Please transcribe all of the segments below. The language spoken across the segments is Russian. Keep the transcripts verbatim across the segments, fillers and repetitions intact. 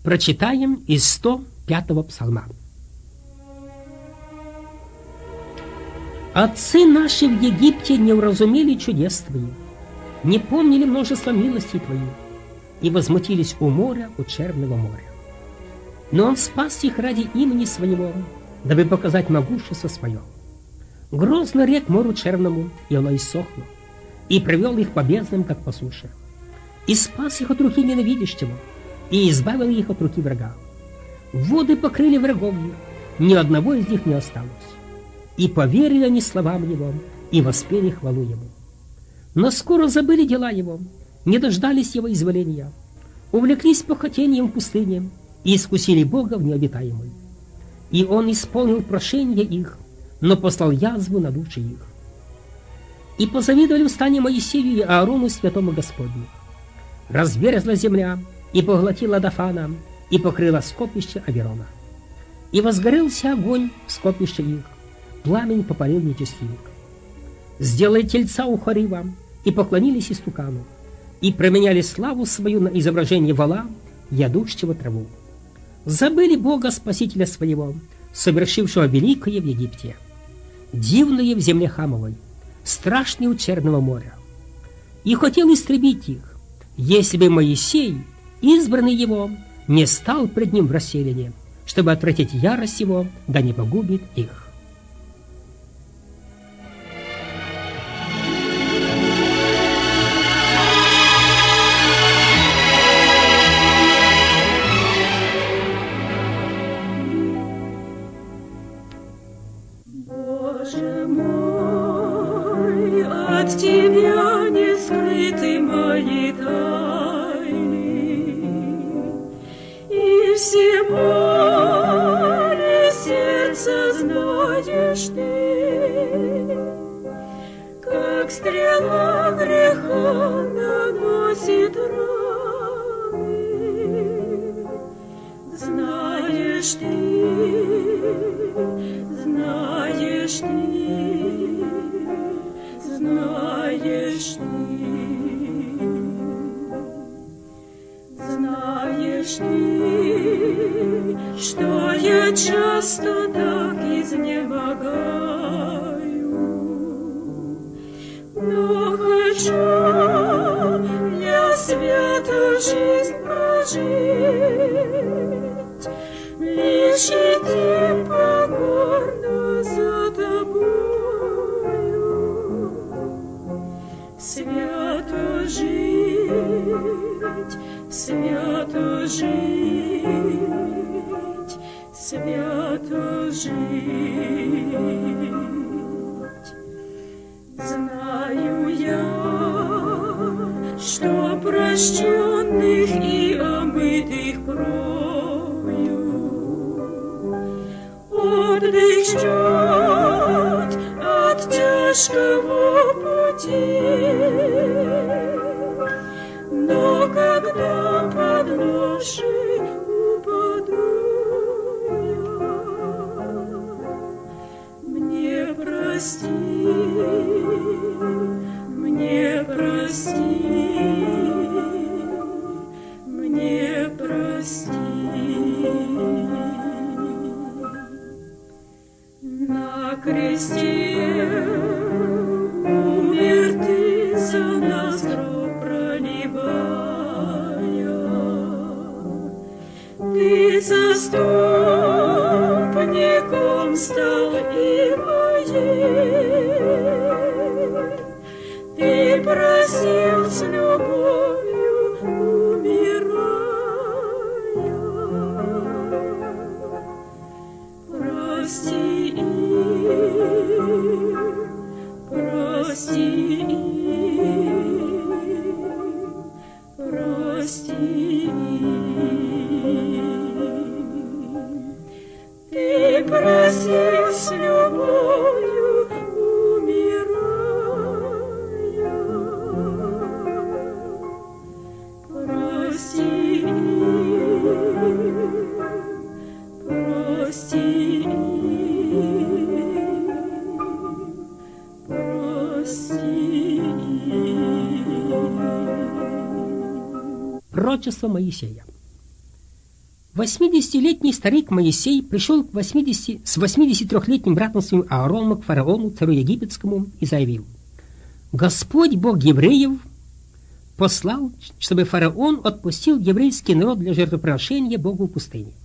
Прочитаем из сто пятого псалма. Отцы наши в Египте не уразумели чудес Твоих, не помнили множество милостей Твоих, и возмутились у моря, у черного моря. Но Он спас их ради имени Своего, дабы показать могущество Свое. Грозно рек морю черному, и оно иссохло, и привел их по безднам, как по суше, и спас их от руки ненавидящего, и избавил их от руки врага. Воды покрыли врагов их, ни одного из них не осталось. И поверили они словам Его, и воспели хвалу Ему. Но скоро забыли дела Его, не дождались Его изволения, увлеклись похотением в пустыне и искусили Бога в необитаемой. И Он исполнил прошение их, но послал язву на души их. И позавидовали в стане Моисею и Аарону святому Господню. Разверзла земля, и поглотила Дафана, и покрыла скопище Аверона. И возгорелся огонь в скопище их, пламень попалил нечестивых. Сделали тельца у Хорива, и поклонились истукану, и променяли славу свою на изображение вола, ядущего траву. Забыли Бога Спасителя своего, совершившего великое в Египте, дивное в земле Хамовой, страшное у Черного моря. И хотел истребить их, если бы Моисей, избранный его, не стал пред ним в расселине, чтобы отвратить ярость его, да не погубит их. Боже мой, от Тебя не скрыты мои тайны, и все боли сердца знаешь Ты, как стрела греха наносит раны. Знаешь Ты, знаешь Ты, знаешь Ты, знаешь Ты, что я часто так изнемогаю, но хочу я свято жизнь прожить, лишь идти покорно за Тобою, свято жить, свято жить, свято жить. Знаю я, что прощенных и омытых кровью отдых ждет от тяжкого пути. Но когда под ношей упаду я, мне прости, мне прости, мне прости. На кресте умер Ты за нас, кровь проливая. Ты заступником стал и моей. Ты просил с любовью, умирая. Прости их, прости их, прости их. Ты просил с любовью, умирая. Прости их, прости их, прости их. Пророчество Моисея. Восьмидесятилетний старик Моисей пришел к восьмидесяти, с восьмидесятитрёхлетним братом своим Аароном к фараону, царю египетскому, и заявил: «Господь, Бог евреев, послал, чтобы фараон отпустил еврейский народ для жертвоприношения Богу в пустыне».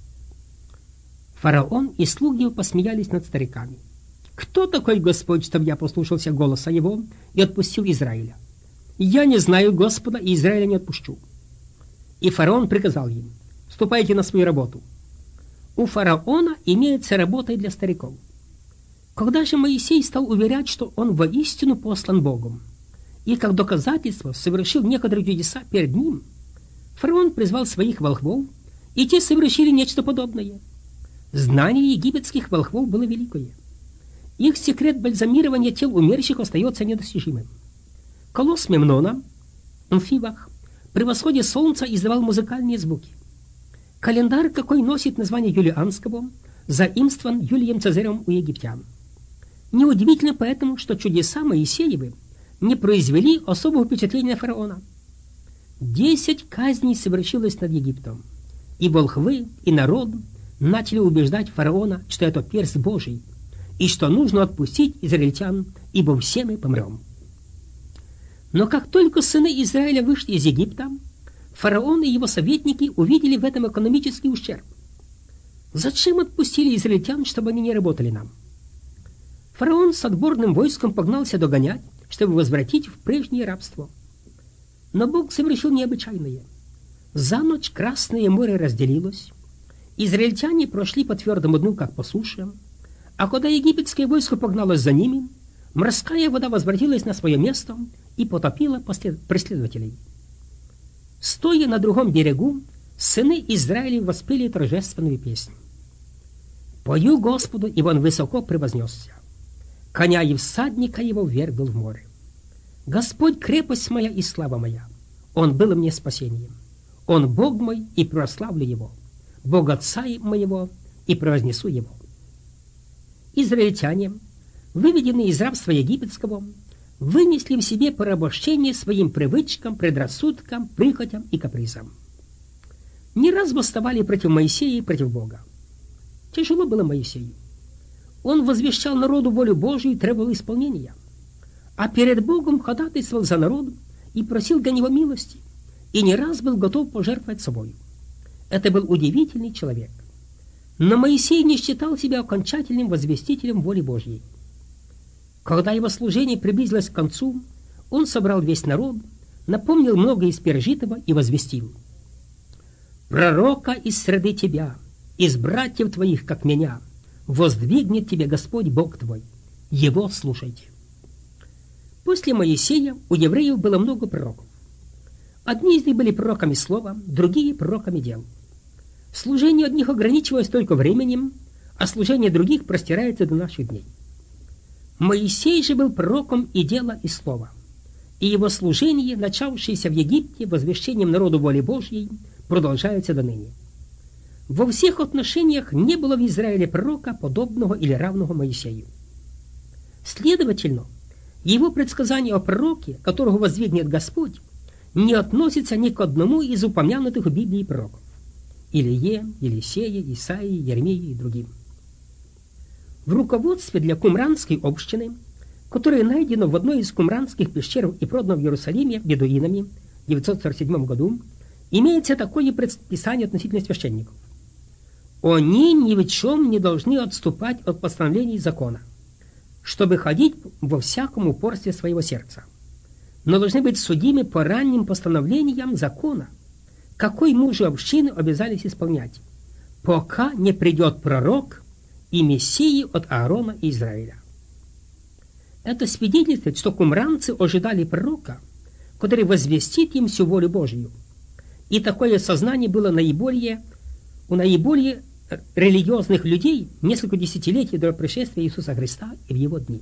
Фараон и слуги его посмеялись над стариками. «Кто такой Господь, чтобы я послушался голоса его и отпустил Израиля? Я не знаю Господа, и Израиля не отпущу». И фараон приказал им: «Ступайте на свою работу». У фараона имеется работа и для стариков. Когда же Моисей стал уверять, что он воистину послан Богом, и как доказательство совершил некоторые чудеса перед ним, фараон призвал своих волхвов, и те совершили нечто подобное. Знание египетских волхвов было великое. Их секрет бальзамирования тел умерших остается недостижимым. Колосс Мемнона, Амфибах, при восходе солнца издавал музыкальные звуки. Календарь, какой носит название Юлианского, заимствован Юлием Цезарем у египтян. Неудивительно поэтому, что чудеса Моисеевы не произвели особого впечатления на фараона. Десять казней совершилось над Египтом, и волхвы, и народ начали убеждать фараона, что это перст Божий, и что нужно отпустить израильтян, ибо все мы помрем. Но как только сыны Израиля вышли из Египта, фараон и его советники увидели в этом экономический ущерб. Зачем отпустили израильтян, чтобы они не работали нам? Фараон с отборным войском погнался догонять, чтобы возвратить в прежнее рабство. Но Бог совершил необычайное. За ночь Красное море разделилось, израильтяне прошли по твердому дну, как по суше, а когда египетское войско погналось за ними, морская вода возвратилась на свое место и потопила преследователей. Стоя на другом берегу, сыны Израиля воспели торжественную песню. «Пою Господу, ибо Он высоко превознесся. Коня и всадника его ввергнул в море. Господь — крепость моя и слава моя. Он был мне спасением. Он Бог мой, и прославлю Его. Бог Отца моего, и превознесу Его». Израильтяне, выведенные из рабства египетского, вынесли в себе порабощение своим привычкам, предрассудкам, прихотям и капризам. Не раз восставали против Моисея и против Бога. Тяжело было Моисею. Он возвещал народу волю Божию и требовал исполнения, а перед Богом ходатайствовал за народ и просил для него милости, и не раз был готов пожертвовать собой. Это был удивительный человек. Но Моисей не считал себя окончательным возвестителем воли Божьей. Когда его служение приблизилось к концу, он собрал весь народ, напомнил многое из пережитого и возвестил: «Пророка из среды тебя, из братьев твоих, как меня, воздвигнет тебе Господь Бог твой. Его слушайте». После Моисея у евреев было много пророков. Одни из них были пророками слова, другие — пророками дел. Служение одних ограничивалось только временем, а служение других простирается до наших дней. Моисей же был пророком и дела, и слова, и его служение, начавшееся в Египте возвещением народу воли Божьей, продолжается до ныне. Во всех отношениях не было в Израиле пророка, подобного или равного Моисею. Следовательно, его предсказание о пророке, которого воздвигнет Господь, не относится ни к одному из упомянутых в Библии пророков — Илие, Елисея, Исаии, Еремии и другим. В руководстве для кумранской общины, которое найдено в одной из кумранских пещер и продано в Иерусалиме бедуинами в девятьсот сорок седьмом году, имеется такое предписание относительно священников: «Они ни в чем не должны отступать от постановлений закона, чтобы ходить во всяком упорстве своего сердца, но должны быть судимы по ранним постановлениям закона, какой мужи общины обязались исполнять, пока не придет пророк и Мессии от Аарона и Израиля». Это свидетельствует, что кумранцы ожидали пророка, который возвестит им всю волю Божию. И такое сознание было наиболее, у наиболее религиозных людей несколько десятилетий до пришествия Иисуса Христа и в его дни.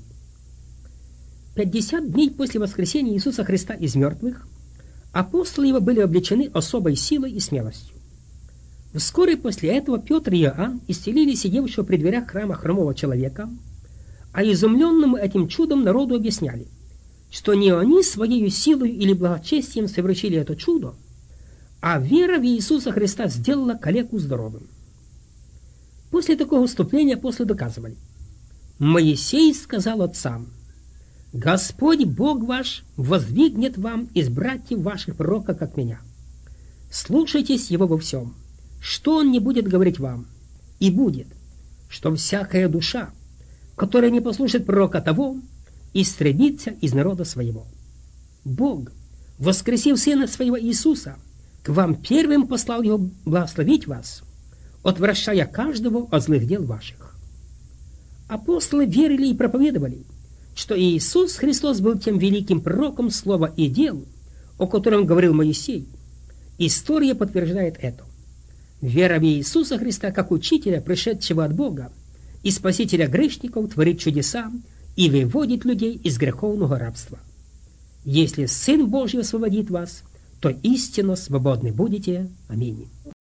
Пятьдесят дней после воскресения Иисуса Христа из мертвых апостолы его были облечены особой силой и смелостью. Вскоре после этого Петр и Иоанн исцелили сидевшего при дверях храма хромого человека, а изумленному этим чудом народу объясняли, что не они своей силой или благочестием совершили это чудо, А вера в Иисуса Христа сделала калеку здоровым. После такого вступления апостолы доказывали: Моисей сказал отцам: Господь Бог ваш воздвигнет вам из братьев ваших пророка, как меня. Слушайтесь его во всем, что он не будет говорить вам, и будет, что всякая душа, которая не послушает пророка того, истребится из народа своего. Бог, воскресив Сына Своего Иисуса, к вам первым послал Его благословить вас, отвращая каждого от злых дел ваших. Апостолы верили и проповедовали, что Иисус Христос был тем великим пророком слова и дел, о котором говорил Моисей. История подтверждает это. Вера в Иисуса Христа как учителя, пришедшего от Бога, и спасителя грешников, творит чудеса и выводит людей из греховного рабства. Если Сын Божий освободит вас, то истинно свободны будете. Аминь.